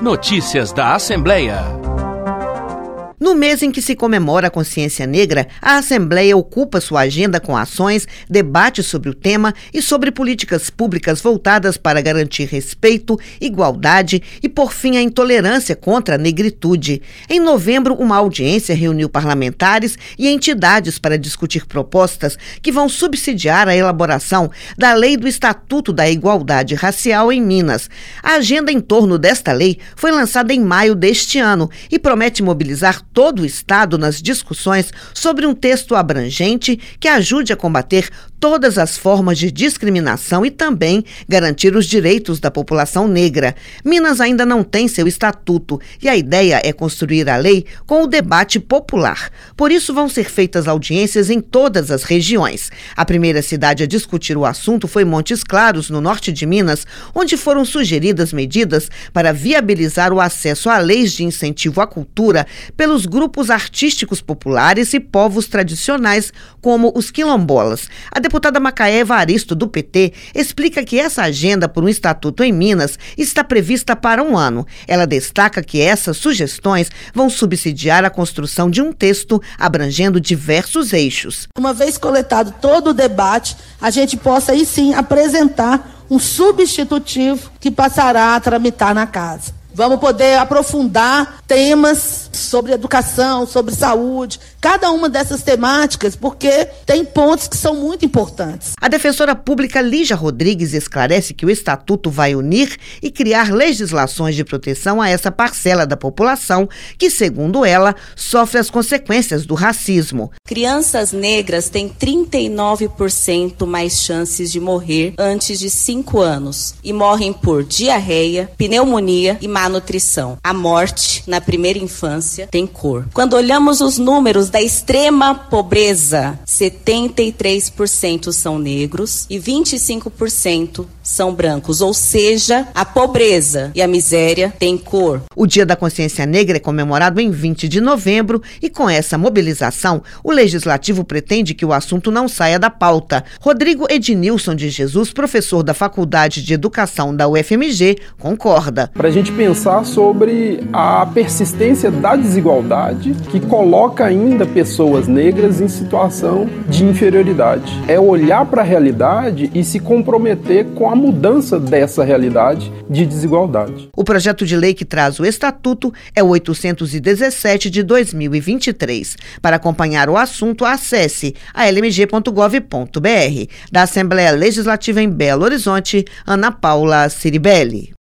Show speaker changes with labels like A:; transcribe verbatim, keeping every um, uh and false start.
A: Notícias da Assembleia.
B: No mês em que se comemora a consciência negra, a Assembleia ocupa sua agenda com ações, debates sobre o tema e sobre políticas públicas voltadas para garantir respeito, igualdade e, por fim, a intolerância contra a negritude. Em novembro, uma audiência reuniu parlamentares e entidades para discutir propostas que vão subsidiar a elaboração da Lei do Estatuto da Igualdade Racial em Minas. A agenda em torno desta lei foi lançada em maio deste ano e promete mobilizar todo o Estado nas discussões sobre um texto abrangente que ajude a combater todas as formas de discriminação e também garantir os direitos da população negra. Minas ainda não tem seu estatuto e a ideia é construir a lei com o debate popular. Por isso vão ser feitas audiências em todas as regiões. A primeira cidade a discutir o assunto foi Montes Claros, no norte de Minas, onde foram sugeridas medidas para viabilizar o acesso a leis de incentivo à cultura pelos grupos artísticos populares e povos tradicionais, como os quilombolas. A deputada Macaé Evaristo, do P T, explica que essa agenda por um estatuto em Minas está prevista para um ano. Ela destaca que essas sugestões vão subsidiar a construção de um texto abrangendo diversos eixos.
C: Uma vez coletado todo o debate, a gente possa aí sim apresentar um substitutivo que passará a tramitar na casa. Vamos poder aprofundar temas sobre educação, sobre saúde, cada uma dessas temáticas, porque tem pontos que são muito importantes.
B: A defensora pública Lígia Rodrigues esclarece que o Estatuto vai unir e criar legislações de proteção a essa parcela da população que, segundo ela, sofre as consequências do racismo.
D: Crianças negras têm trinta e nove por cento mais chances de morrer antes de cinco anos e morrem por diarreia, pneumonia e má nutrição. A morte na primeira infância tem cor. Quando olhamos os números da extrema pobreza, setenta e três por cento são negros e vinte e cinco por cento são brancos, ou seja, a pobreza e a miséria têm cor.
B: O Dia da Consciência Negra é comemorado em vinte de novembro e com essa mobilização, o Legislativo pretende que o assunto não saia da pauta. Rodrigo Ednilson de Jesus, professor da Faculdade de Educação da U F M G, concorda.
E: Para a gente pensar sobre a persistência da desigualdade que coloca ainda pessoas negras em situação de inferioridade. É olhar para a realidade e se comprometer com a mudança dessa realidade de desigualdade.
B: O projeto de lei que traz o estatuto é o oitocentos e dezessete de dois mil e vinte e três. Para acompanhar o assunto, acesse a l m g ponto gov ponto b r. Da Assembleia Legislativa em Belo Horizonte, Ana Paula Ciribelli.